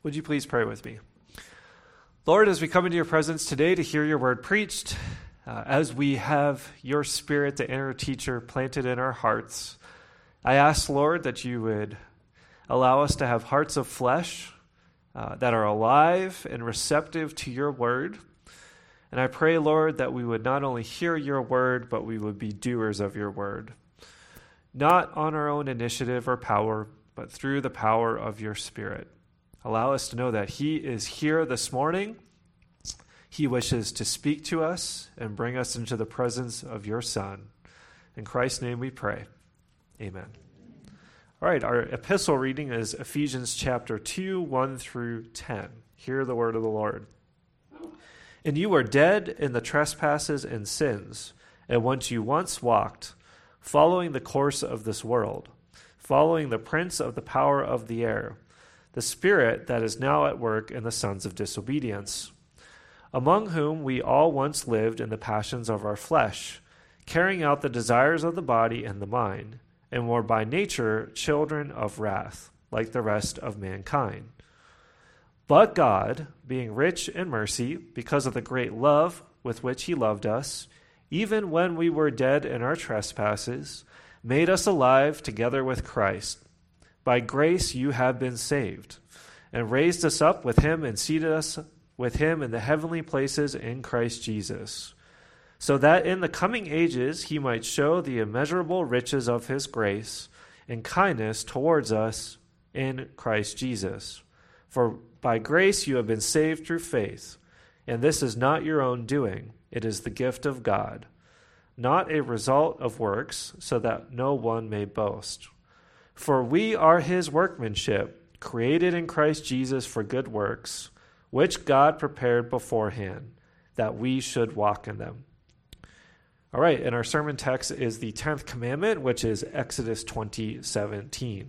Would you please pray with me? Lord, as we come into your presence today to hear your word preached, as we have your Spirit, the inner teacher, planted in our hearts, I ask, Lord, that you would allow us to have hearts of flesh that are alive and receptive to your word. And I pray, Lord, that we would not only hear your word, but we would be doers of your word, not on our own initiative or power, but through the power of your Spirit. Allow us to know that he is here this morning. He wishes to speak to us and bring us into the presence of your Son. In Christ's name we pray. Amen. All right, our epistle reading is Ephesians chapter 2, 1 through 10. Hear the word of the Lord. And you were dead in the trespasses and sins, and which you once walked, following the course of this world, following the prince of the power of the air, the spirit that is now at work in the sons of disobedience, among whom we all once lived in the passions of our flesh, carrying out the desires of the body and the mind, and were by nature children of wrath, like the rest of mankind. But God, being rich in mercy, because of the great love with which he loved us, even when we were dead in our trespasses, made us alive together with Christ. By grace you have been saved, and raised us up with him and seated us with him in the heavenly places in Christ Jesus, so that in the coming ages he might show the immeasurable riches of his grace and kindness towards us in Christ Jesus. For by grace you have been saved through faith, and this is not your own doing, it is the gift of God, not a result of works, so that no one may boast. For we are his workmanship, created in Christ Jesus for good works, which God prepared beforehand, that we should walk in them. All right, and our sermon text is the 10th commandment, which is Exodus 20:17.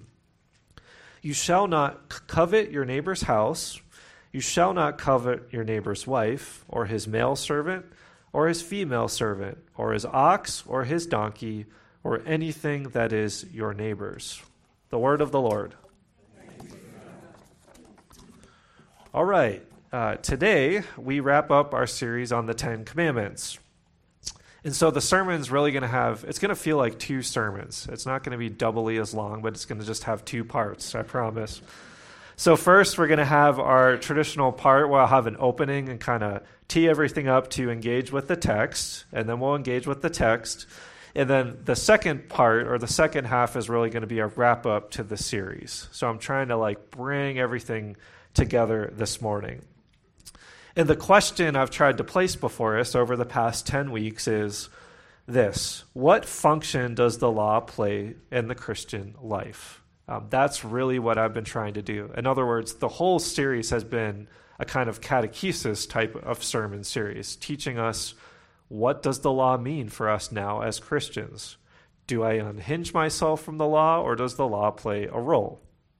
You shall not covet your neighbor's house. You shall not covet your neighbor's wife, or his male servant, or his female servant, or his ox, or his donkey, or anything that is your neighbor's. The word of the Lord. All right, today we wrap up our series on the 10 Commandments. And so the sermon's really going to it's going to feel like two sermons. It's not going to be doubly as long, but it's going to just have two parts, I promise. So first, we're going to have our traditional part where I'll have an opening and kind of tee everything up to engage with the text, and then we'll engage with the text. And then the second part, or the second half, is really going to be a wrap-up to the series. So I'm trying to bring everything together this morning. And the question I've tried to place before us over the past 10 weeks is this: what function does the law play in the Christian life? That's really what I've been trying to do. In other words, the whole series has been a kind of catechesis type of sermon series, teaching us, what does the law mean for us now as Christians? Do I unhinge myself from the law, or does the law play a role?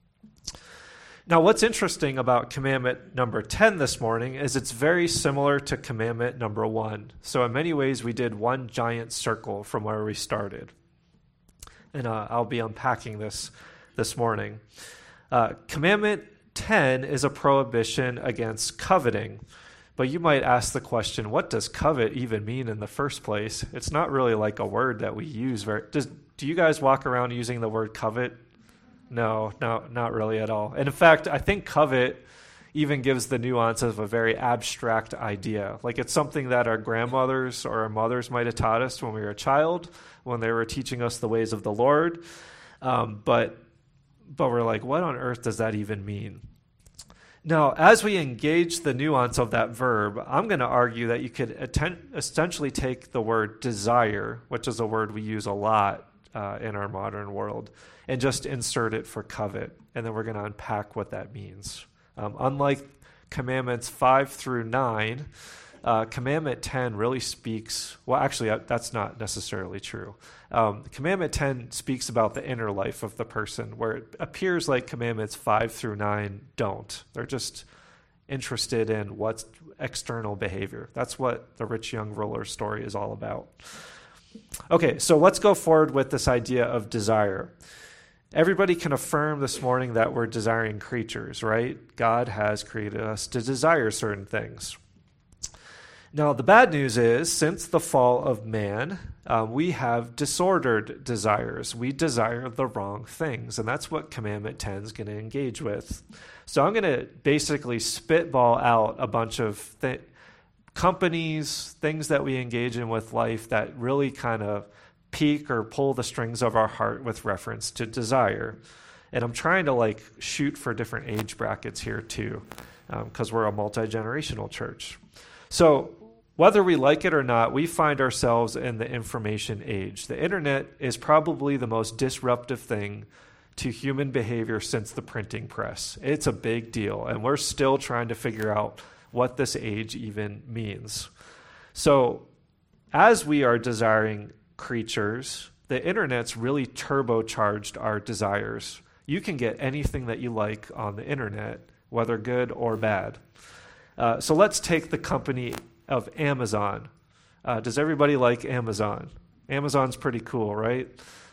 Now, what's interesting about commandment number 10 this morning is it's very similar to commandment number 1. So in many ways, we did one giant circle from where we started. And I'll be unpacking this morning. Commandment 10 is a prohibition against coveting. But you might ask the question, what does covet even mean in the first place? It's not really like a word that we use. Do you guys walk around using the word covet? No, not really at all. And in fact, I think covet even gives the nuance of a very abstract idea. Like it's something that our grandmothers or our mothers might have taught us when we were a child, when they were teaching us the ways of the Lord. But we're like, what on earth does that even mean? Now, as we engage the nuance of that verb, I'm going to argue that you could essentially take the word desire, which is a word we use a lot in our modern world, and just insert it for covet. And then we're going to unpack what that means. Unlike commandments 5 through 9, commandment 10 really speaks, well, actually, that's not necessarily true. Commandment 10 speaks about the inner life of the person, where it appears like commandments 5 through 9 don't. They're just interested in what's external behavior. That's what the rich young ruler story is all about. Okay, so let's go forward with this idea of desire. Everybody can affirm this morning that we're desiring creatures, right? God has created us to desire certain things. Now, the bad news is, since the fall of man, we have disordered desires. We desire the wrong things, and that's what Commandment 10 is going to engage with. So I'm going to basically spitball out a bunch of companies, things that we engage in with life that really kind of pique or pull the strings of our heart with reference to desire. And I'm trying to shoot for different age brackets here too, because we're a multi-generational church. So whether we like it or not, we find ourselves in the information age. The internet is probably the most disruptive thing to human behavior since the printing press. It's a big deal, and we're still trying to figure out what this age even means. So as we are desiring creatures, the internet's really turbocharged our desires. You can get anything that you like on the internet, whether good or bad. So let's take the company of Amazon. Does everybody like Amazon? Amazon's pretty cool, right?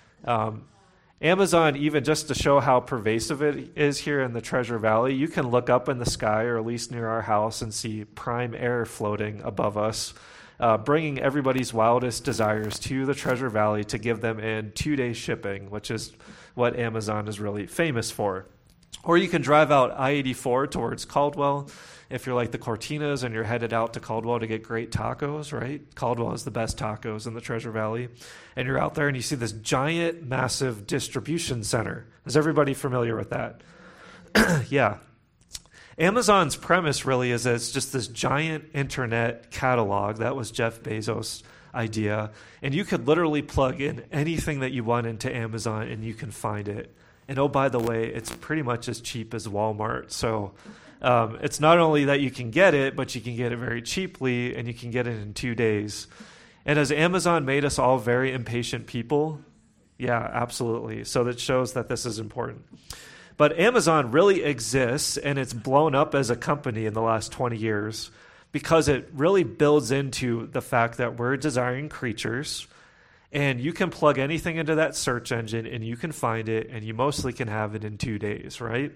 Amazon, even just to show how pervasive it is here in the Treasure Valley, you can look up in the sky, or at least near our house, and see Prime Air floating above us, bringing everybody's wildest desires to the Treasure Valley to give them in 2-day shipping, which is what Amazon is really famous for. Or you can drive out I-84 towards Caldwell. If you're like the Cortinas and you're headed out to Caldwell to get great tacos, right? Caldwell has the best tacos in the Treasure Valley. And you're out there and you see this giant, massive distribution center. Is everybody familiar with that? Yeah. Amazon's premise really is that it's just this giant internet catalog. That was Jeff Bezos' idea. And you could literally plug in anything that you want into Amazon and you can find it. And oh, by the way, it's pretty much as cheap as Walmart. So it's not only that you can get it, but you can get it very cheaply, and you can get it in 2 days. And has Amazon made us all very impatient people? Yeah, absolutely. So that shows that this is important. But Amazon really exists, and it's blown up as a company in the last 20 years because it really builds into the fact that we're desiring creatures. And you can plug anything into that search engine and you can find it, and you mostly can have it in 2 days, right?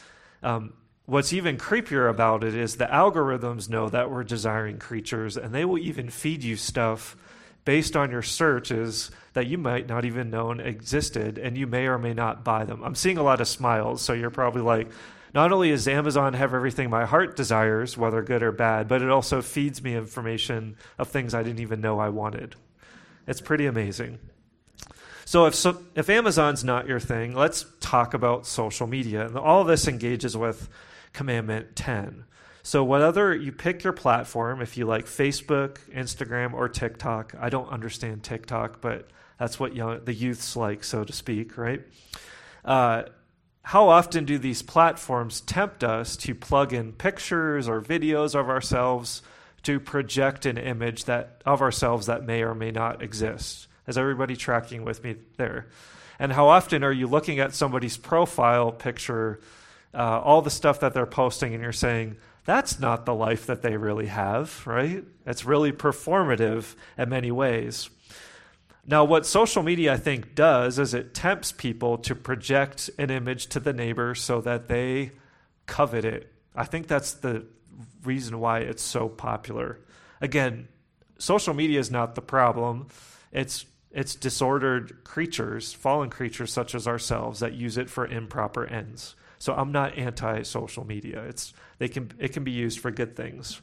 What's even creepier about it is the algorithms know that we're desiring creatures, and they will even feed you stuff based on your searches that you might not even known existed, and you may or may not buy them. I'm seeing a lot of smiles, so you're probably like, not only does Amazon have everything my heart desires, whether good or bad, but it also feeds me information of things I didn't even know I wanted. It's pretty amazing. So if Amazon's not your thing, let's talk about social media. And all of this engages with Commandment 10. So whether you pick your platform, if you like Facebook, Instagram, or TikTok, I don't understand TikTok, but that's what the youths like, so to speak, right? How often do these platforms tempt us to plug in pictures or videos of ourselves to project an image of ourselves that may or may not exist? Is everybody tracking with me there? And how often are you looking at somebody's profile picture, all the stuff that they're posting, and you're saying, that's not the life that they really have, right? It's really performative in many ways. Now, what social media, I think, does is it tempts people to project an image to the neighbor so that they covet it. I think that's the reason why it's so popular. Again, social media is not the problem. It's disordered creatures, fallen creatures such as ourselves, that use it for improper ends. So I'm not anti-social media. It can be used for good things.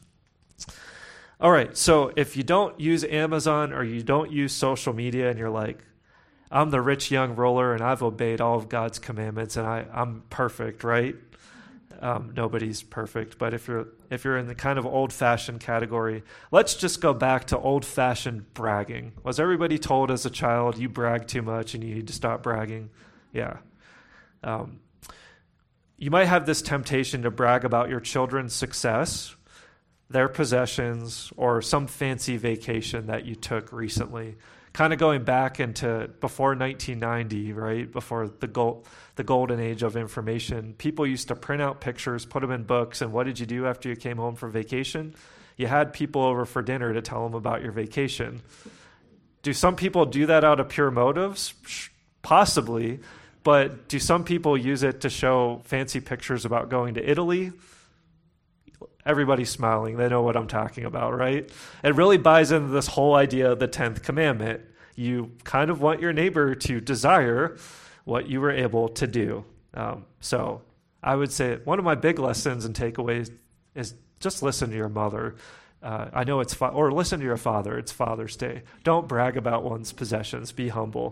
All right, so if you don't use Amazon or you don't use social media and you're like, I'm the rich young ruler and I've obeyed all of God's commandments and I'm perfect, right? Nobody's perfect, but if you're in the kind of old-fashioned category, let's just go back to old-fashioned bragging. Was everybody told as a child, you brag too much and you need to stop bragging? Yeah. You might have this temptation to brag about your children's success, their possessions, or some fancy vacation that you took recently. Kind of going back into before 1990, right? Before the golden age of information. People used to print out pictures, put them in books, and what did you do after you came home from vacation? You had people over for dinner to tell them about your vacation. Do some people do that out of pure motives? Possibly. But do some people use it to show fancy pictures about going to Italy? Everybody's smiling. They know what I'm talking about, right? It really buys into this whole idea of the 10th commandment. You kind of want your neighbor to desire what you were able to do. So I would say one of my big lessons and takeaways is just listen to your mother. I know or listen to your father. It's Father's Day. Don't brag about one's possessions. Be humble.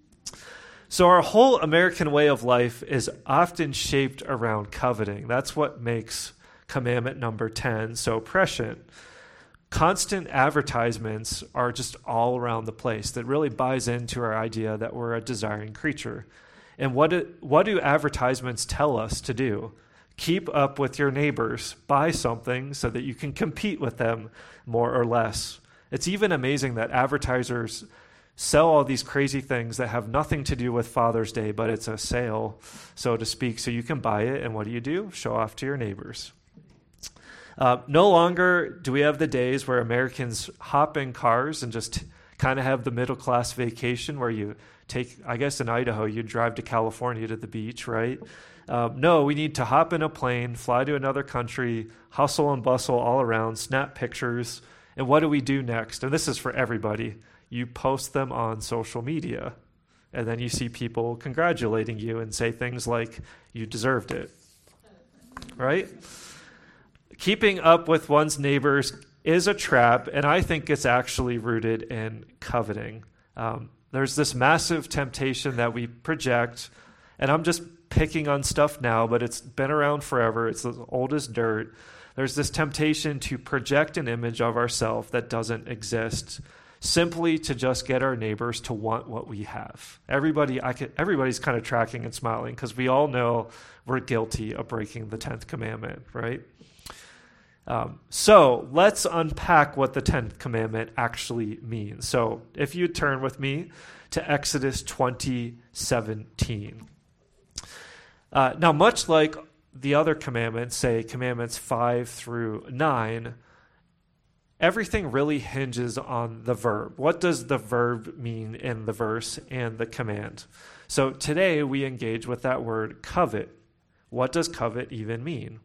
So our whole American way of life is often shaped around coveting. That's what makes commandment number 10 so prescient. Constant advertisements are just all around the place that really buys into our idea that we're a desiring creature. And what do advertisements tell us to do? Keep up with your neighbors. Buy something so that you can compete with them more or less. It's even amazing that advertisers sell all these crazy things that have nothing to do with Father's Day, but it's a sale, so to speak, so you can buy it. And what do? Show off to your neighbors. No longer do we have the days where Americans hop in cars and just kind of have the middle-class vacation where you take, I guess in Idaho, you drive to California to the beach, right? No, we need to hop in a plane, fly to another country, hustle and bustle all around, snap pictures. And what do we do next? And this is for everybody. You post them on social media, and then you see people congratulating you and say things like, you deserved it, right? Keeping up with one's neighbors is a trap, and I think it's actually rooted in coveting. There's this massive temptation that we project, and I'm just picking on stuff now, but it's been around forever. It's as old as dirt. There's this temptation to project an image of ourselves that doesn't exist, simply to just get our neighbors to want what we have. Everybody's kind of tracking and smiling because we all know we're guilty of breaking the 10th commandment, right? So let's unpack what the 10th commandment actually means. So if you turn with me to Exodus 20:17. Now, much like the other commandments, say commandments 5 through 9, everything really hinges on the verb. What does the verb mean in the verse and the command? So today we engage with that word covet. What does covet even mean?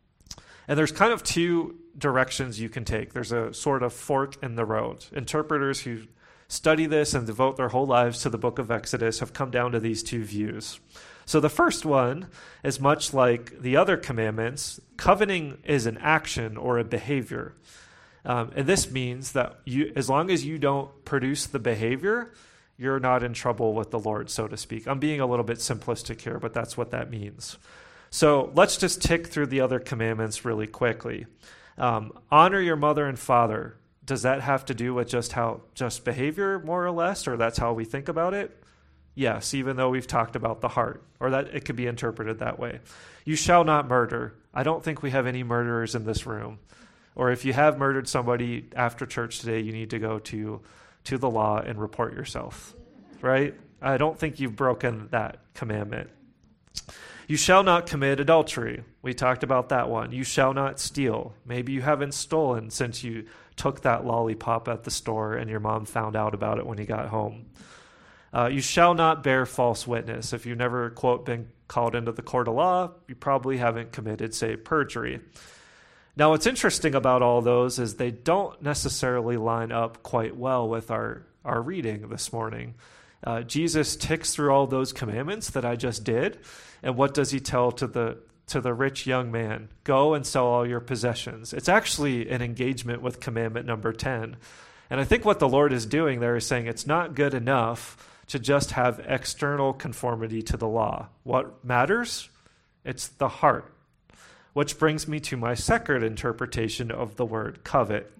And there's kind of two directions you can take. There's a sort of fork in the road. Interpreters who study this and devote their whole lives to the book of Exodus have come down to these two views. So the first one is much like the other commandments. Coveting is an action or a behavior. And this means that as long as you don't produce the behavior, you're not in trouble with the Lord, so to speak. I'm being a little bit simplistic here, but that's what that means. So let's just tick through the other commandments really quickly. Honor your mother and father. Does that have to do with just behavior, more or less, or that's how we think about it? Yes, even though we've talked about the heart, or that it could be interpreted that way. You shall not murder. I don't think we have any murderers in this room. Or if you have murdered somebody after church today, you need to go to the law and report yourself, right? I don't think you've broken that commandment. You shall not commit adultery. We talked about that one. You shall not steal. Maybe you haven't stolen since you took that lollipop at the store and your mom found out about it when you got home. You shall not bear false witness. If you've never, quote, been called into the court of law, you probably haven't committed, say, perjury. Now, what's interesting about all those is they don't necessarily line up quite well with our reading this morning. Jesus ticks through all those commandments that I just did, and what does he tell to the rich young man? Go and sell all your possessions. It's actually an engagement with commandment number 10. And I think what the Lord is doing there is saying it's not good enough to just have external conformity to the law. What matters? It's the heart. Which brings me to my second interpretation of the word covet.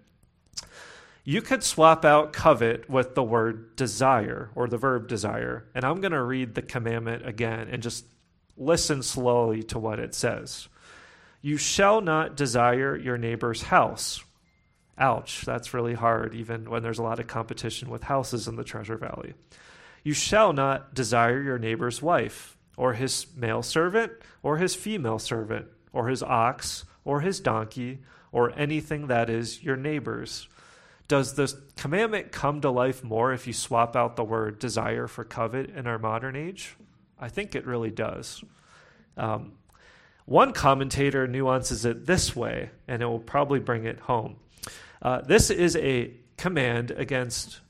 You could swap out covet with the word desire, or the verb desire. And I'm going to read the commandment again and just listen slowly to what it says. You shall not desire your neighbor's house. Ouch, that's really hard, even when there's a lot of competition with houses in the Treasure Valley. You shall not desire your neighbor's wife, or his male servant, or his female servant, or his ox, or his donkey, or anything that is your neighbor's. Does this commandment come to life more if you swap out the word desire for covet in our modern age? I think it really does. One commentator nuances it this way, and it will probably bring it home. This is a command against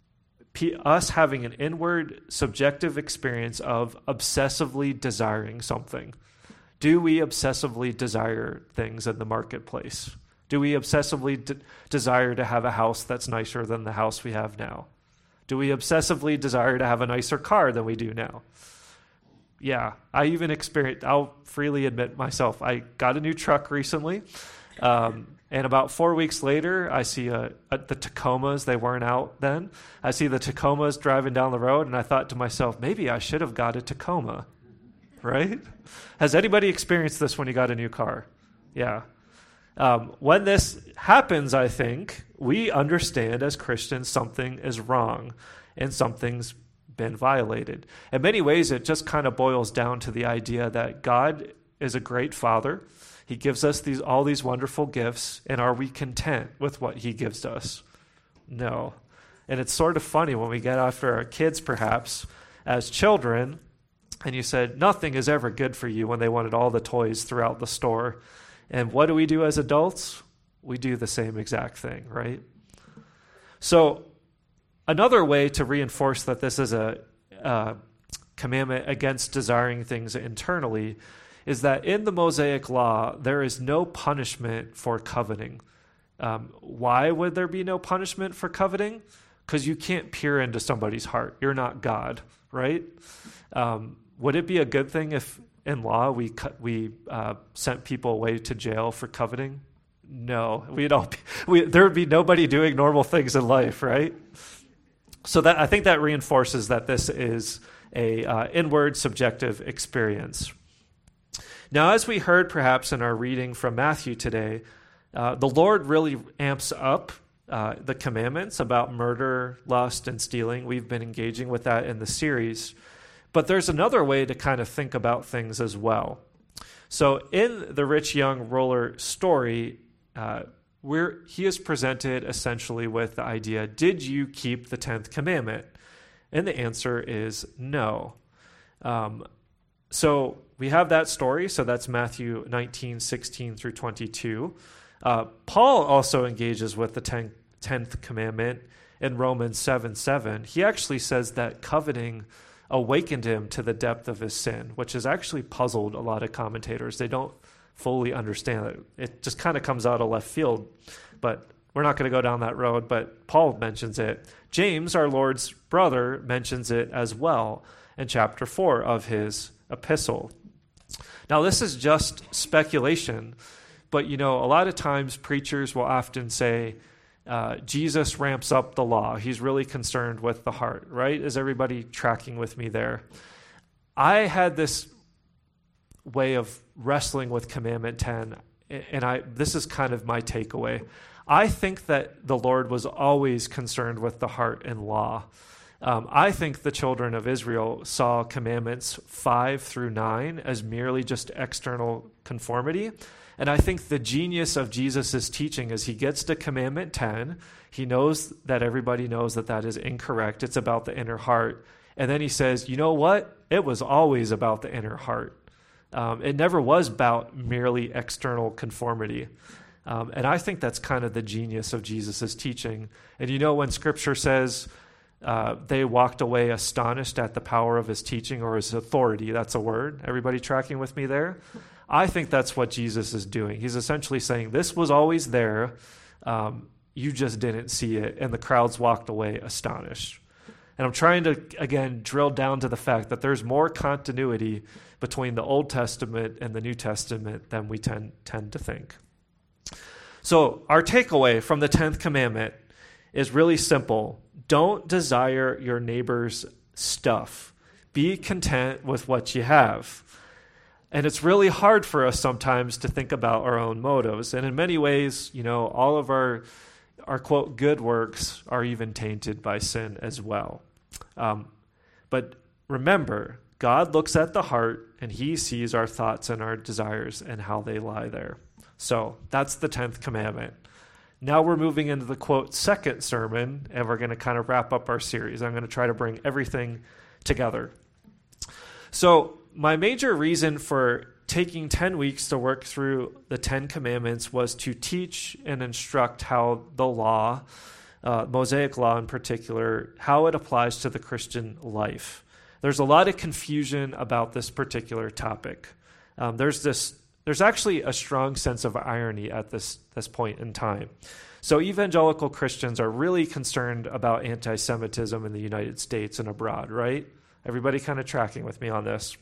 us having an inward, subjective experience of obsessively desiring something. Do we obsessively desire things in the marketplace? Do we obsessively desire to have a house that's nicer than the house we have now? Do we obsessively desire to have a nicer car than we do now? Yeah, I even experienced, I'll freely admit myself, I got a new truck recently, and about 4 weeks later, I see the Tacomas, they weren't out then. I see the Tacomas driving down the road, and I thought to myself, maybe I should have got a Tacoma, right? Has anybody experienced this when you got a new car? Yeah. When this happens, I think, we understand as Christians something is wrong and something's been violated. In many ways, it just kind of boils down to the idea that God is a great Father. He gives us all these wonderful gifts, and are we content with what he gives us? No. And it's sort of funny when we get after our kids, perhaps, as children, and you said, nothing is ever good for you when they wanted all the toys throughout the store. And what do we do as adults? We do the same exact thing, right? So another way to reinforce that this is a commandment against desiring things internally is that in the Mosaic Law, there is no punishment for coveting. Why would there be no punishment for coveting? Because you can't peer into somebody's heart. You're not God, right? Would it be a good thing if in law we sent people away to jail for coveting? No, there would be nobody doing normal things in life, right? So I think that reinforces that this is a inward subjective experience. Now, as we heard perhaps in our reading from Matthew today, the Lord really amps up the commandments about murder, lust, and stealing. We've been engaging with that in the series. But there's another way to kind of think about things as well. So in the rich young ruler story, he is presented essentially with the idea, did you keep the 10th commandment? And the answer is no. So we have that story. So that's Matthew 19:16 through 22. Paul also engages with the 10th commandment in Romans 7:7. He actually says that coveting awakened him to the depth of his sin, which has actually puzzled a lot of commentators. They don't fully understand it. It just kind of comes out of left field. But we're not going to go down that road, but Paul mentions it. James, our Lord's brother, mentions it as well in chapter 4 of his epistle. Now, this is just speculation, but a lot of times preachers will often say, Jesus ramps up the law. He's really concerned with the heart, right? Is everybody tracking with me there? I had this way of wrestling with Commandment 10, and this is kind of my takeaway. I think that the Lord was always concerned with the heart and law. I think the children of Israel saw Commandments 5 through 9 as merely just external conformity. And I think the genius of Jesus' teaching is he gets to Commandment 10. He knows that everybody knows that that is incorrect. It's about the inner heart. And then he says, you know what? It was always about the inner heart. It never was about merely external conformity. And I think that's kind of the genius of Jesus' teaching. And when Scripture says they walked away astonished at the power of his teaching or his authority, that's a word. Everybody tracking with me there? I think that's what Jesus is doing. He's essentially saying, this was always there. You just didn't see it. And the crowds walked away astonished. And I'm trying to, again, drill down to the fact that there's more continuity between the Old Testament and the New Testament than we tend to think. So our takeaway from the 10th commandment is really simple. Don't desire your neighbor's stuff. Be content with what you have. And it's really hard for us sometimes to think about our own motives. And in many ways, all of our quote, good works are even tainted by sin as well. But remember, God looks at the heart and he sees our thoughts and our desires and how they lie there. So that's the 10th commandment. Now we're moving into the quote, second sermon, and we're going to kind of wrap up our series. I'm going to try to bring everything together. So my major reason for taking 10 weeks to work through the 10 Commandments was to teach and instruct how the law, Mosaic law in particular, how it applies to the Christian life. There's a lot of confusion about this particular topic. There's actually a strong sense of irony at this point in time. So evangelical Christians are really concerned about anti-Semitism in the United States and abroad, right? Everybody kind of tracking with me on this.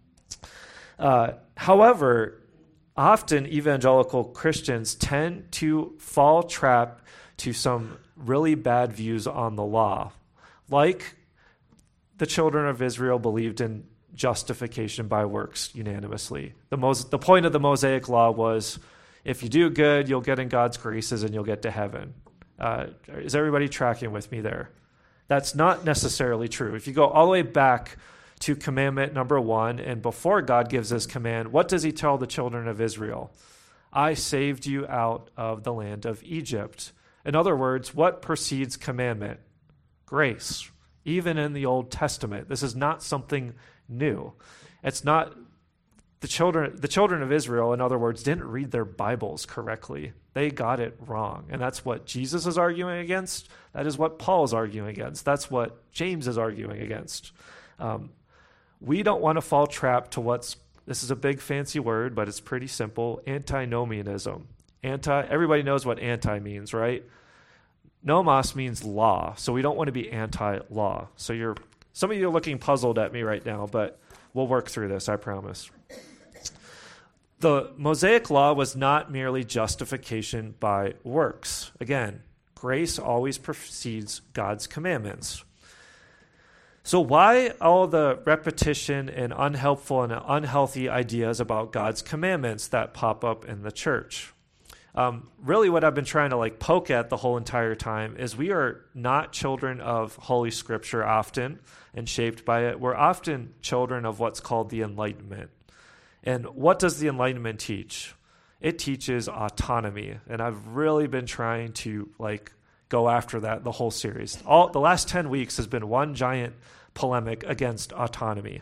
However, often evangelical Christians tend to fall trap to some really bad views on the law. Like the children of Israel believed in justification by works unanimously. The point of the Mosaic law was, if you do good, you'll get in God's graces and you'll get to heaven. Is everybody tracking with me there? That's not necessarily true. If you go all the way back to commandment number 1, and before God gives this command, what does he tell the children of Israel? I saved you out of the land of Egypt. In other words, what precedes commandment? Grace. Even in the Old Testament, this is not something new. It's not the children of Israel, in other words, didn't read their Bibles correctly. They got it wrong. And that's what Jesus is arguing against. That is what Paul is arguing against. That's what James is arguing against. We don't want to fall trap to this is a big fancy word, but it's pretty simple, antinomianism. Everybody knows what anti means, right? Nomos means law, so we don't want to be anti-law. So some of you are looking puzzled at me right now, but we'll work through this, I promise. The Mosaic law was not merely justification by works. Again, grace always precedes God's commandments. So why all the repetition and unhelpful and unhealthy ideas about God's commandments that pop up in the church? Really what I've been trying to poke at the whole entire time is we are not children of Holy Scripture often and shaped by it. We're often children of what's called the Enlightenment. And what does the Enlightenment teach? It teaches autonomy. And I've really been trying to go after that the whole series. The last 10 weeks has been one giant polemic against autonomy.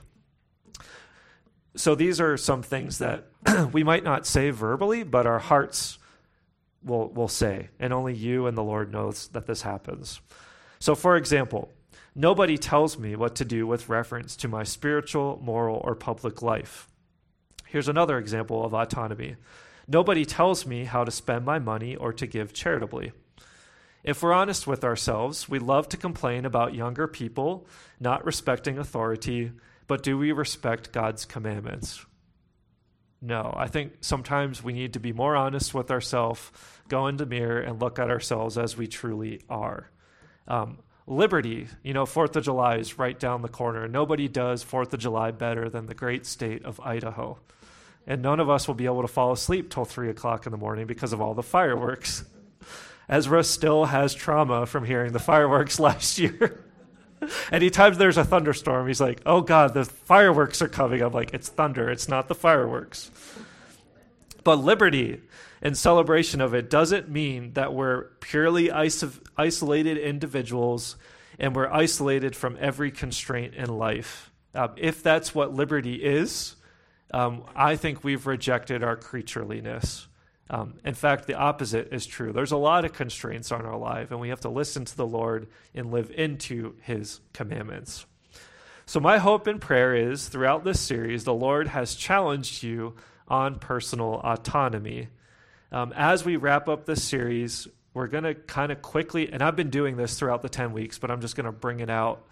So these are some things that we might not say verbally, but our hearts will say. And only you and the Lord knows that this happens. So for example, nobody tells me what to do with reference to my spiritual, moral, or public life. Here's another example of autonomy. Nobody tells me how to spend my money or to give charitably. If we're honest with ourselves, we love to complain about younger people not respecting authority, but do we respect God's commandments? No, I think sometimes we need to be more honest with ourselves, go in the mirror and look at ourselves as we truly are. Liberty, 4th of July is right down the corner. Nobody does 4th of July better than the great state of Idaho. And none of us will be able to fall asleep till 3 o'clock in the morning because of all the fireworks. Ezra still has trauma from hearing the fireworks last year. Anytime there's a thunderstorm, he's like, oh God, the fireworks are coming. I'm like, it's thunder, it's not the fireworks. But liberty and celebration of it doesn't mean that we're purely isolated individuals and we're isolated from every constraint in life. If that's what liberty is, I think we've rejected our creatureliness. In fact, the opposite is true. There's a lot of constraints on our life, and we have to listen to the Lord and live into his commandments. So my hope and prayer is, throughout this series, the Lord has challenged you on personal autonomy. As we wrap up this series, we're going to kind of quickly, and I've been doing this throughout the 10 weeks, but I'm just going to bring it out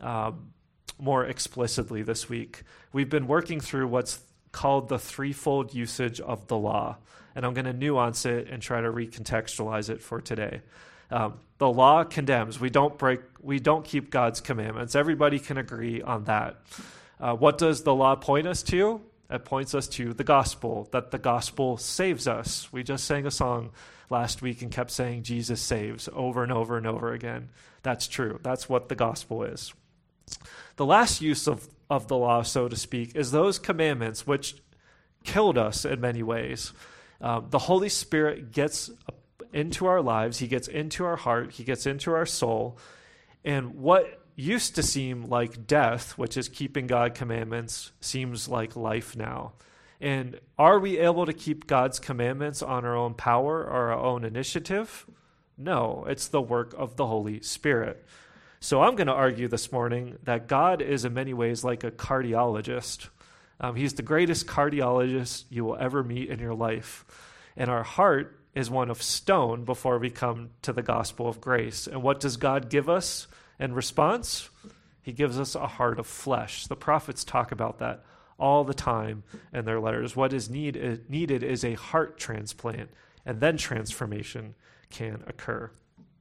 more explicitly this week. We've been working through what's called the threefold usage of the law. And I'm going to nuance it and try to recontextualize it for today. The law condemns. We don't keep God's commandments. Everybody can agree on that. What does the law point us to? It points us to the gospel, that the gospel saves us. We just sang a song last week and kept saying Jesus saves over and over and over again. That's true. That's what the gospel is. The last use of the law, so to speak, is those commandments which killed us in many ways. The Holy Spirit gets into our lives. He gets into our heart. He gets into our soul. And what used to seem like death, which is keeping God's commandments, seems like life now. And are we able to keep God's commandments on our own power or our own initiative? No, it's the work of the Holy Spirit. So I'm going to argue this morning that God is in many ways like a cardiologist. He's the greatest cardiologist you will ever meet in your life. And our heart is one of stone before we come to the gospel of grace. And what does God give us in response? He gives us a heart of flesh. The prophets talk about that all the time in their letters. What is needed is a heart transplant, and then transformation can occur.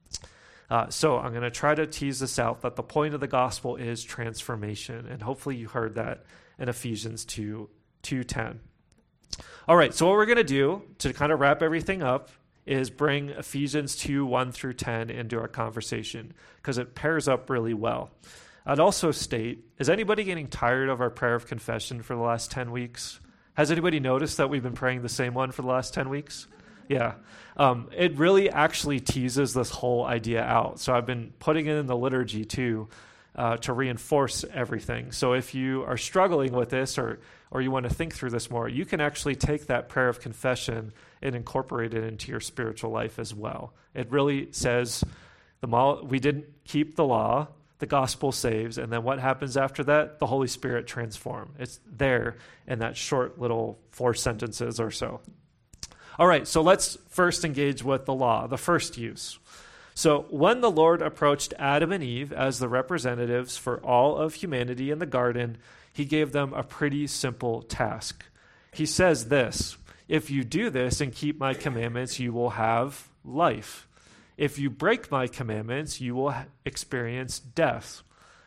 So I'm going to try to tease this out, that the point of the gospel is transformation, and hopefully you heard that in Ephesians 2:10. All right, so what we're going to do to kind of wrap everything up is bring Ephesians 2:1 through 10 into our conversation, because it pairs up really well. I'd also state, is anybody getting tired of our prayer of confession for the last 10 weeks? Has anybody noticed that we've been praying the same one for the last 10 weeks? Yeah. It really actually teases this whole idea out. So I've been putting it in the liturgy too, to reinforce everything. So if you are struggling with this or you want to think through this more, you can actually take that prayer of confession and incorporate it into your spiritual life as well. It really says, we didn't keep the law, the gospel saves, and then what happens after that? The Holy Spirit transforms. It's there in that short little 4 sentences or so. All right, so let's first engage with the law, the first use. So when the Lord approached Adam and Eve as the representatives for all of humanity in the garden, he gave them a pretty simple task. He says this, if you do this and keep my commandments, you will have life. If you break my commandments, you will experience death.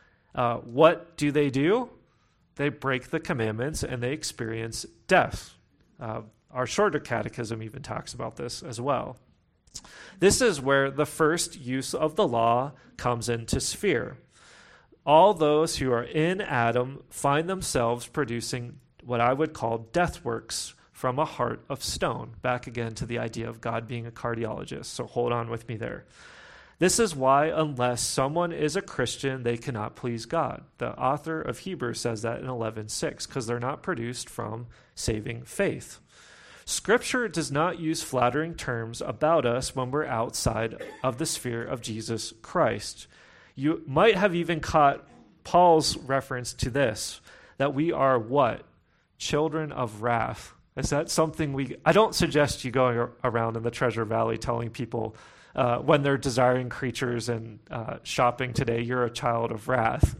What do? They break the commandments and they experience death. Our shorter catechism even talks about this as well. This is where the first use of the law comes into sphere. All those who are in Adam find themselves producing what I would call death works from a heart of stone. Back again to the idea of God being a cardiologist. So hold on with me there. This is why unless someone is a Christian, they cannot please God. The author of Hebrews says that in 11:6, because they're not produced from saving faith. Scripture does not use flattering terms about us when we're outside of the sphere of Jesus Christ. You might have even caught Paul's reference to this, that we are what? Children of wrath. Is that something I don't suggest you going around in the Treasure Valley telling people when they're desiring creatures and shopping today, you're a child of wrath.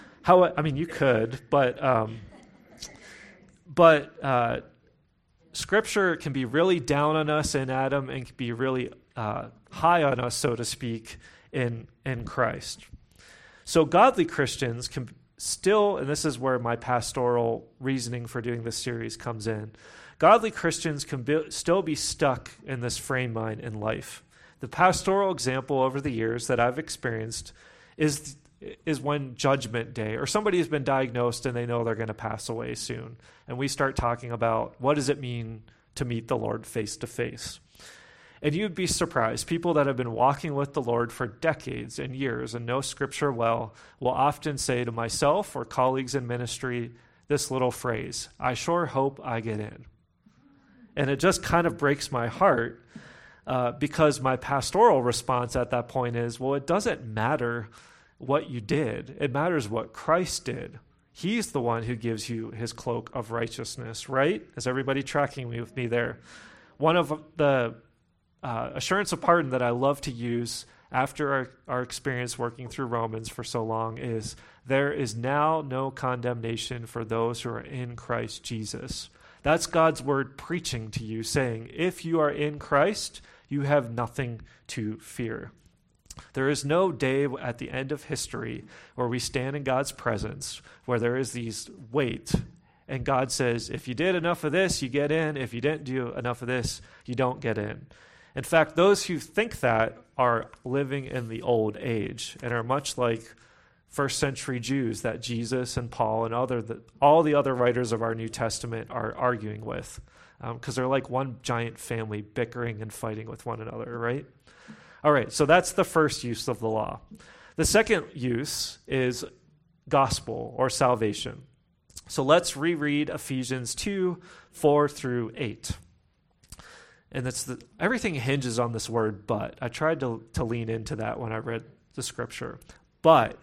You could, but Scripture can be really down on us in Adam and can be really high on us, so to speak, in Christ. So godly Christians can still, and this is where my pastoral reasoning for doing this series comes in, godly Christians can still be stuck in this frame mind in life. The pastoral example over the years that I've experienced is when Judgment Day, or somebody has been diagnosed and they know they're going to pass away soon. And we start talking about what does it mean to meet the Lord face to face. And you'd be surprised. People that have been walking with the Lord for decades and years and know Scripture well will often say to myself or colleagues in ministry this little phrase, I sure hope I get in. And it just kind of breaks my heart because my pastoral response at that point is, well, it doesn't matter what you did. It matters what Christ did. He's the one who gives you his cloak of righteousness, right? Is everybody tracking with me there? One of the assurance of pardon that I love to use after our experience working through Romans for so long is, there is now no condemnation for those who are in Christ Jesus. That's God's word preaching to you, saying, if you are in Christ, you have nothing to fear. There is no day at the end of history where we stand in God's presence where there is these weight, and God says, if you did enough of this, you get in. If you didn't do enough of this, you don't get in. In fact, those who think that are living in the old age and are much like first century Jews that Jesus and Paul and all the other writers of our New Testament are arguing with, because they're like one giant family bickering and fighting with one another, right? All right, so that's the first use of the law. The second use is gospel or salvation. So let's reread Ephesians 2:4-8. And everything hinges on this word but. I tried to lean into that when I read the scripture. But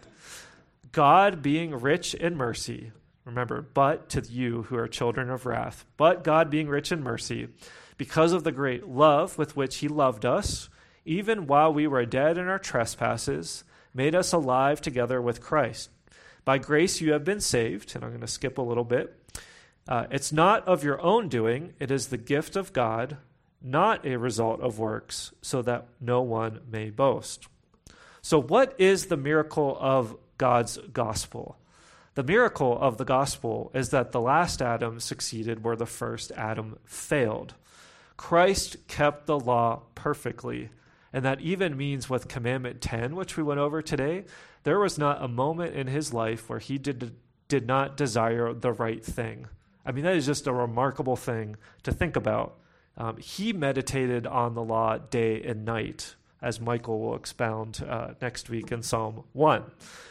God being rich in mercy, remember, but to you who are children of wrath, but God being rich in mercy, because of the great love with which he loved us, even while we were dead in our trespasses, made us alive together with Christ. By grace you have been saved, and I'm going to skip a little bit. It's not of your own doing, it is the gift of God, not a result of works, so that no one may boast. So what is the miracle of God's gospel? The miracle of the gospel is that the last Adam succeeded where the first Adam failed. Christ kept the law perfectly, and that even means with Commandment 10, which we went over today, there was not a moment in his life where he did not desire the right thing. I mean, that is just a remarkable thing to think about. He meditated on the law day and night, as Michael will expound next week in Psalm 1.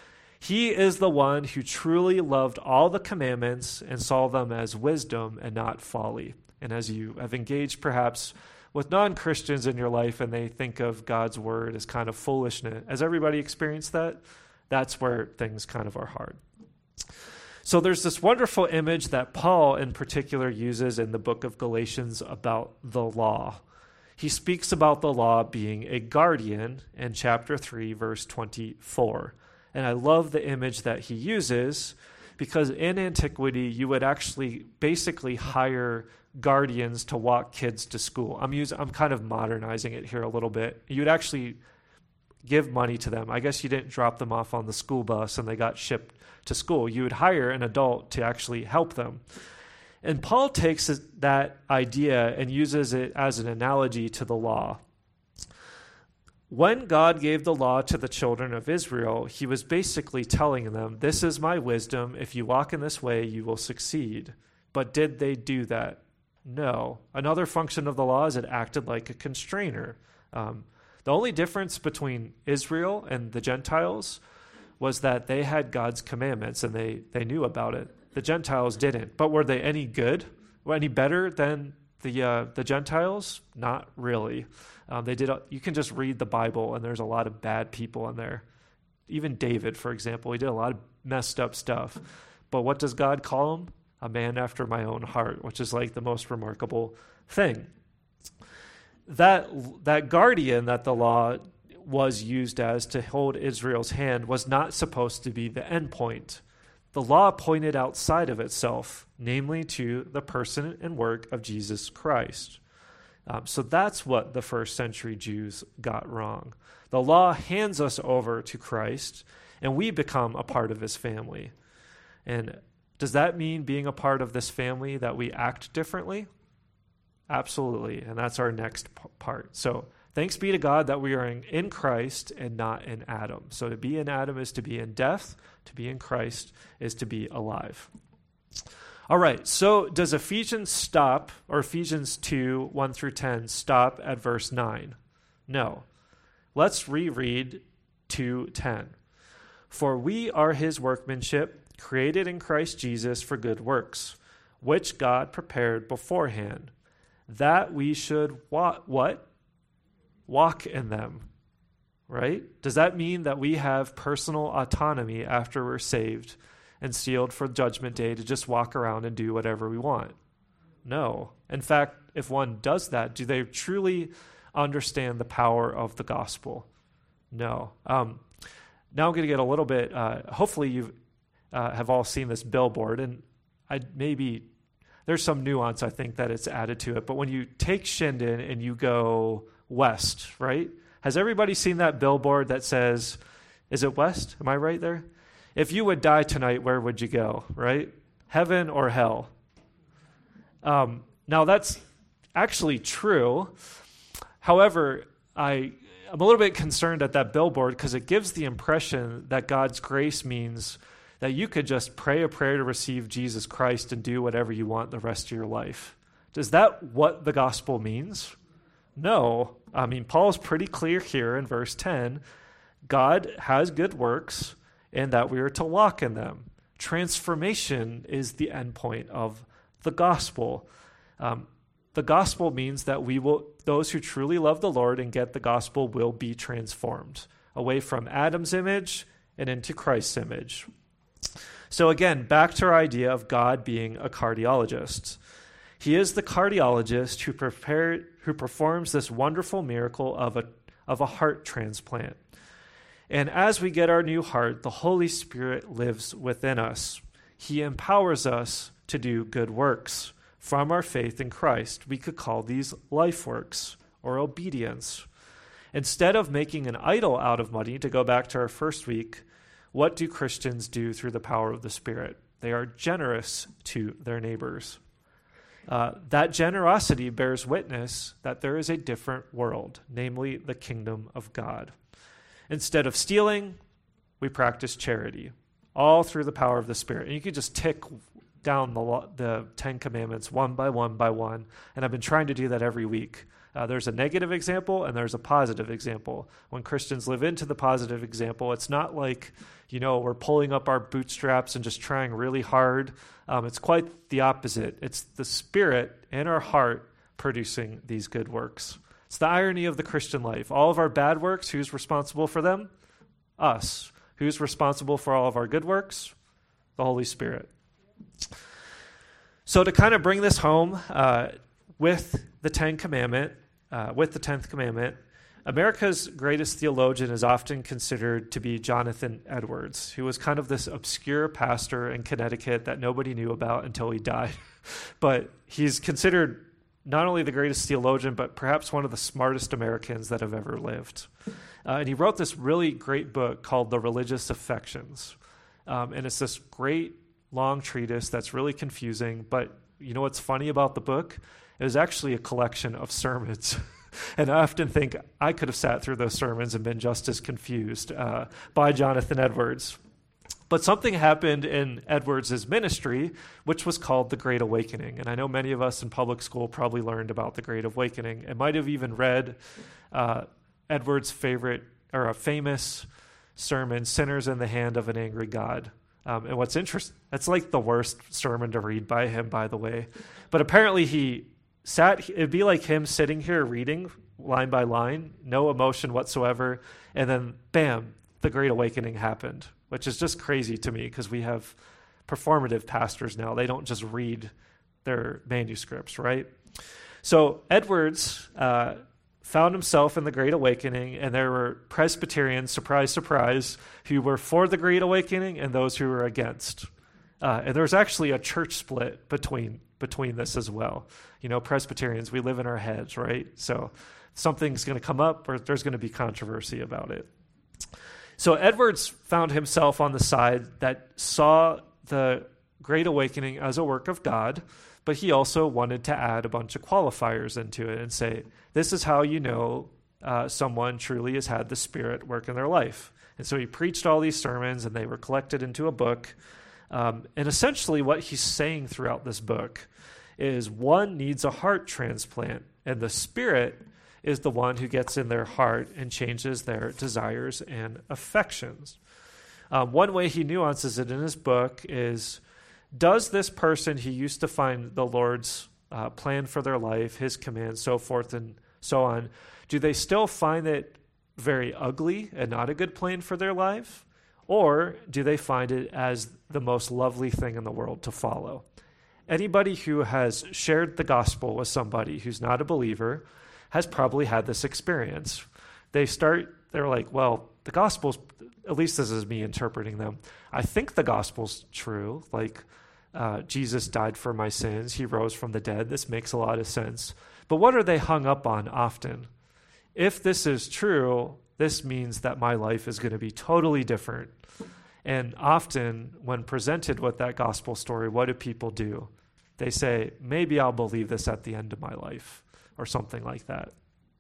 He is the one who truly loved all the commandments and saw them as wisdom and not folly. And as you have engaged perhaps with non-Christians in your life and they think of God's word as kind of foolishness, has everybody experienced that? That's where things kind of are hard. So there's this wonderful image that Paul in particular uses in the book of Galatians about the law. He speaks about the law being a guardian in chapter 3, verse 24. And I love the image that he uses because in antiquity, you would actually basically hire guardians to walk kids to school. I'm kind of modernizing it here a little bit. You'd actually give money to them. I guess you didn't drop them off on the school bus and they got shipped to school. You would hire an adult to actually help them. And Paul takes that idea and uses it as an analogy to the law. When God gave the law to the children of Israel, he was basically telling them, this is my wisdom. If you walk in this way, you will succeed. But did they do that? No. Another function of the law is it acted like a constrainer. The only difference between Israel and the Gentiles was that they had God's commandments and they knew about it. The Gentiles didn't. But were they any good? Any better than the Gentiles? Not really. You can just read the Bible, and there's a lot of bad people in there. Even David, for example, he did a lot of messed up stuff. But what does God call him? A man after my own heart, which is like the most remarkable thing. That guardian that the law was used as to hold Israel's hand was not supposed to be the end point. The law pointed outside of itself, namely to the person and work of Jesus Christ. So that's what the first century Jews got wrong. The law hands us over to Christ, and we become a part of his family. And does that mean being a part of this family that we act differently? Absolutely, and that's our next part. So thanks be to God that we are in Christ and not in Adam. So to be in Adam is to be in death. To be in Christ is to be alive. All right, so does Ephesians 2, 1-10, stop at verse 9? No. Let's reread 2:10. For we are his workmanship, created in Christ Jesus for good works, which God prepared beforehand, that we should what? Walk in them, right? Does that mean that we have personal autonomy after we're saved and sealed for Judgment Day to just walk around and do whatever we want? No. In fact, if one does that, do they truly understand the power of the gospel? No. Now I'm going to get a little bit, hopefully you have all seen this billboard, and there's some nuance, I think, that it's added to it. But when you take Shinden and you go west, right? Has everybody seen that billboard that says, is it west? Am I right there? If you would die tonight, where would you go, right? Heaven or hell? Now, that's actually true. However, I'm a little bit concerned at that billboard because it gives the impression that God's grace means that you could just pray a prayer to receive Jesus Christ and do whatever you want the rest of your life. Is that what the gospel means? No. I mean, Paul's pretty clear here in verse 10 God has good works and that we are to walk in them. Transformation is the end point of the gospel. The gospel means that those who truly love the Lord and get the gospel will be transformed away from Adam's image and into Christ's image. So again, back to our idea of God being a cardiologist. He is the cardiologist who performs this wonderful miracle of a heart transplant. And as we get our new heart, the Holy Spirit lives within us. He empowers us to do good works. From our faith in Christ, we could call these life works or obedience. Instead of making an idol out of money, to go back to our first week, what do Christians do through the power of the Spirit? They are generous to their neighbors. That generosity bears witness that there is a different world, namely the kingdom of God. Instead of stealing, we practice charity, all through the power of the Spirit. And you can just tick down the 10 Commandments one by one, and I've been trying to do that every week. There's a negative example and there's a positive example. When Christians live into the positive example, it's not like, we're pulling up our bootstraps and just trying really hard. It's quite the opposite. It's the Spirit in our heart producing these good works. It's the irony of the Christian life. All of our bad works, who's responsible for them? Us. Who's responsible for all of our good works? The Holy Spirit. So to kind of bring this home with the 10th Commandment, America's greatest theologian is often considered to be Jonathan Edwards, who was kind of this obscure pastor in Connecticut that nobody knew about until he died. But he's considered not only the greatest theologian, but perhaps one of the smartest Americans that have ever lived. And he wrote this really great book called The Religious Affections. And it's this great long treatise that's really confusing, but you know what's funny about the book? It was actually a collection of sermons. And I often think I could have sat through those sermons and been just as confused by Jonathan Edwards. But something happened in Edwards' ministry, which was called the Great Awakening. And I know many of us in public school probably learned about the Great Awakening and might have even read Edwards' famous sermon, Sinners in the Hand of an Angry God. And what's interesting, it's like the worst sermon to read by him, by the way. But apparently it'd be like him sitting here reading line by line, no emotion whatsoever, and then bam, the Great Awakening happened, which is just crazy to me because we have performative pastors now. They don't just read their manuscripts, right? So Edwards found himself in the Great Awakening, and there were Presbyterians, surprise, surprise, who were for the Great Awakening and those who were against. And there was actually a church split between this as well. Presbyterians, we live in our heads, right? So something's going to come up or there's going to be controversy about it. So Edwards found himself on the side that saw the Great Awakening as a work of God, but he also wanted to add a bunch of qualifiers into it and say, this is how you know someone truly has had the Spirit work in their life. And so he preached all these sermons, and they were collected into a book. And essentially what he's saying throughout this book is one needs a heart transplant, and the Spirit is the one who gets in their heart and changes their desires and affections. One way he nuances it in his book is, does this person who used to find the Lord's plan for their life, his commands, so forth and so on, do they still find it very ugly and not a good plan for their life? Or do they find it as the most lovely thing in the world to follow? Anybody who has shared the gospel with somebody who's not a believer has probably had this experience. They're like, well, the gospel's, at least this is me interpreting them, I think the gospel's true. Like, Jesus died for my sins. He rose from the dead. This makes a lot of sense. But what are they hung up on often? If this is true, this means that my life is going to be totally different. And often, when presented with that gospel story, what do people do? They say, maybe I'll believe this at the end of my life, or something like that.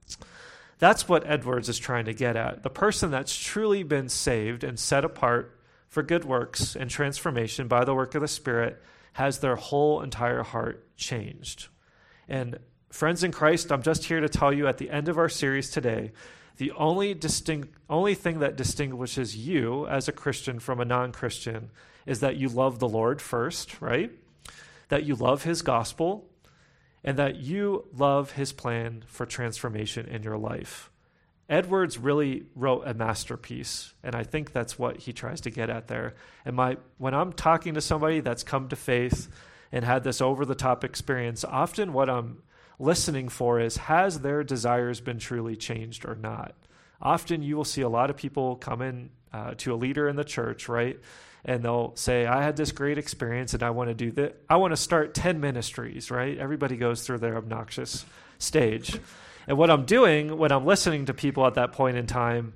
That's what Edwards is trying to get at. The person that's truly been saved and set apart for good works and transformation by the work of the Spirit has their whole entire heart changed. And friends in Christ, I'm just here to tell you at the end of our series today The only thing that distinguishes you as a Christian from a non-Christian is that you love the Lord first, right? That you love his gospel, and that you love his plan for transformation in your life. Edwards really wrote a masterpiece, and I think that's what he tries to get at there. And when I'm talking to somebody that's come to faith and had this over-the-top experience, often what I'm listening for is, has their desires been truly changed or not? Often you will see a lot of people come in to a leader in the church, right? And they'll say, I had this great experience and I want to do that. I want to start 10 ministries, right? Everybody goes through their obnoxious stage. And what I'm doing when I'm listening to people at that point in time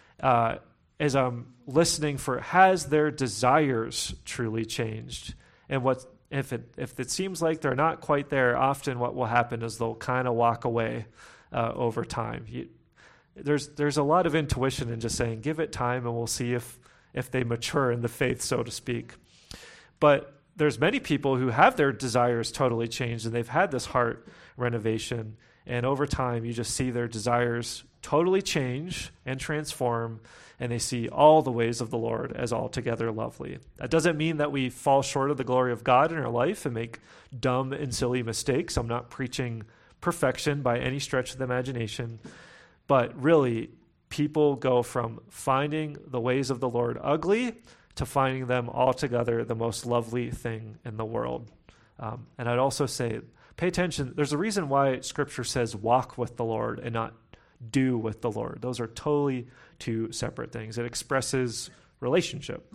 is I'm listening for, has their desires truly changed? And if it seems like they're not quite there, often what will happen is they'll kind of walk away over time. There's a lot of intuition in just saying, give it time and we'll see if they mature in the faith, so to speak. But there's many people who have their desires totally changed and they've had this heart renovation. And over time, you just see their desires totally change and transform, and they see all the ways of the Lord as altogether lovely. That doesn't mean that we fall short of the glory of God in our life and make dumb and silly mistakes. I'm not preaching perfection by any stretch of the imagination. But really, people go from finding the ways of the Lord ugly to finding them altogether the most lovely thing in the world. And I'd also say, pay attention. There's a reason why Scripture says walk with the Lord and not do with the Lord. Those are totally two separate things. It expresses relationship.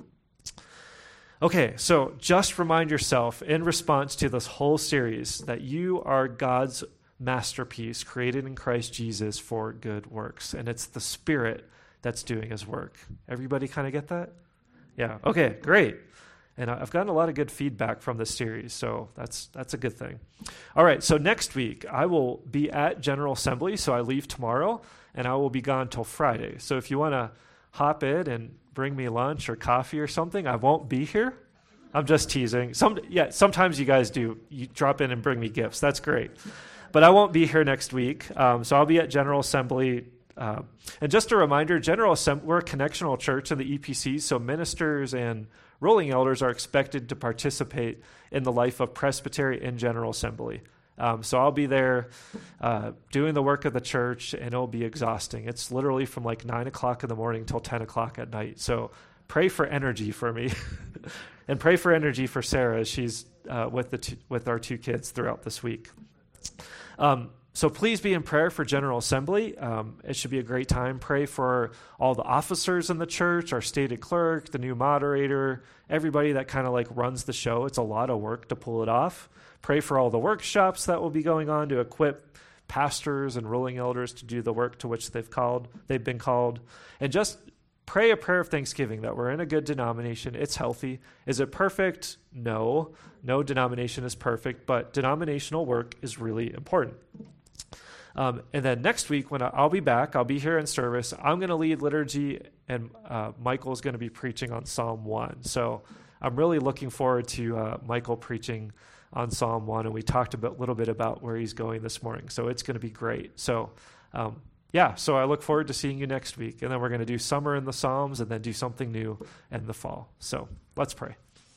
Okay, so just remind yourself in response to this whole series that you are God's masterpiece created in Christ Jesus for good works. And it's the Spirit that's doing his work. Everybody kind of get that? Yeah, okay, great. And I've gotten a lot of good feedback from this series, so that's a good thing. All right, so next week I will be at General Assembly, so I leave tomorrow, and I will be gone till Friday. So if you want to hop in and bring me lunch or coffee or something, I won't be here. I'm just teasing. Sometimes you guys do. You drop in and bring me gifts. That's great. But I won't be here next week, so I'll be at General Assembly. And just a reminder, General Assembly, we're a connectional church in the EPC, so ministers and ruling elders are expected to participate in the life of presbytery in General Assembly. So I'll be there doing the work of the church, and it'll be exhausting. It's literally from like 9 o'clock in the morning till 10 o'clock at night. So pray for energy for me, and pray for energy for Sarah as she's with our two kids throughout this week. So please be in prayer for General Assembly. It should be a great time. Pray for all the officers in the church, our stated clerk, the new moderator, everybody that kind of like runs the show. It's a lot of work to pull it off. Pray for all the workshops that will be going on to equip pastors and ruling elders to do the work to which they've been called. And just pray a prayer of thanksgiving that we're in a good denomination. It's healthy. Is it perfect? No. No denomination is perfect, but denominational work is really important. And then next week, when I'll be back, I'll be here in service. I'm going to lead liturgy, and Michael's going to be preaching on Psalm 1. So I'm really looking forward to Michael preaching on Psalm 1, and we talked a little bit about where he's going this morning. So it's going to be great. So so I look forward to seeing you next week. And then we're going to do summer in the Psalms and then do something new in the fall. So let's pray.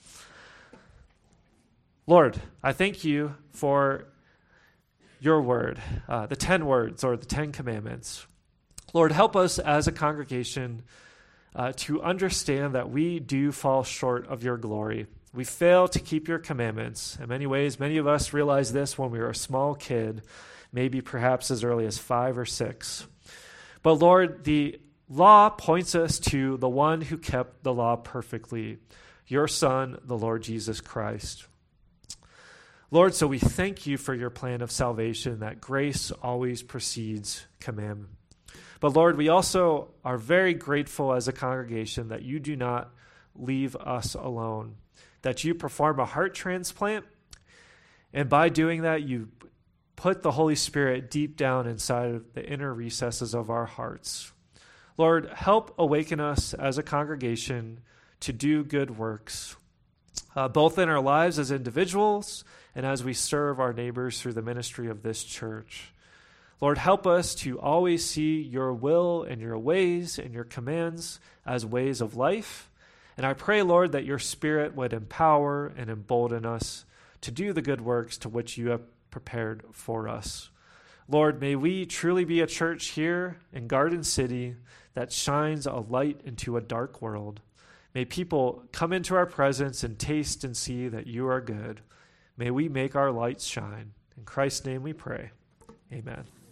Lord, I thank you for your word, the 10 words or the 10 commandments. Lord, help us as a congregation to understand that we do fall short of your glory. We fail to keep your commandments. In many ways, many of us realized this when we were a small kid, maybe perhaps as early as 5 or 6. But Lord, the law points us to the one who kept the law perfectly, your Son, the Lord Jesus Christ. Lord, so we thank you for your plan of salvation, that grace always precedes commandment. But Lord, we also are very grateful as a congregation that you do not leave us alone, that you perform a heart transplant, and by doing that, you put the Holy Spirit deep down inside of the inner recesses of our hearts. Lord, help awaken us as a congregation to do good works, both in our lives as individuals and as we serve our neighbors through the ministry of this church. Lord, help us to always see your will and your ways and your commands as ways of life. And I pray, Lord, that your Spirit would empower and embolden us to do the good works to which you have prepared for us. Lord, may we truly be a church here in Garden City that shines a light into a dark world. May people come into our presence and taste and see that you are good. May we make our lights shine. In Christ's name we pray. Amen.